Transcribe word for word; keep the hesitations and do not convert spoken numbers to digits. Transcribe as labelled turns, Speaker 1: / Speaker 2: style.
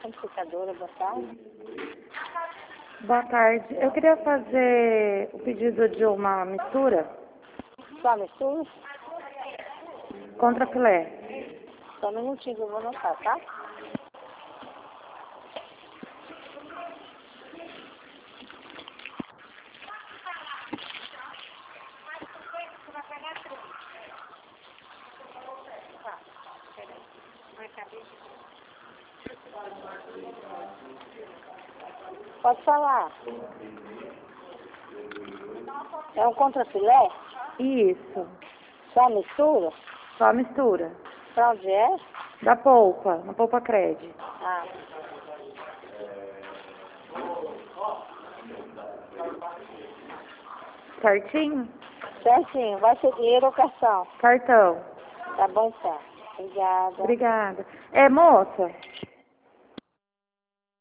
Speaker 1: Panificadora, boa tarde.
Speaker 2: Boa tarde. Eu queria fazer o pedido de uma mistura
Speaker 1: Só mistura?
Speaker 2: contra filé.
Speaker 1: Só um minutinho que eu vou anotar, tá? Pode falar. É um contrafilé?
Speaker 2: Isso.
Speaker 1: Só mistura?
Speaker 2: Só mistura.
Speaker 1: Pra onde é?
Speaker 2: Da polpa, na polpa Cred.
Speaker 1: Ah.
Speaker 2: Certinho?
Speaker 1: Certinho. Vai ser dinheiro ou cartão?
Speaker 2: Cartão.
Speaker 1: Tá bom, então. Obrigada.
Speaker 2: Obrigada. É, moça,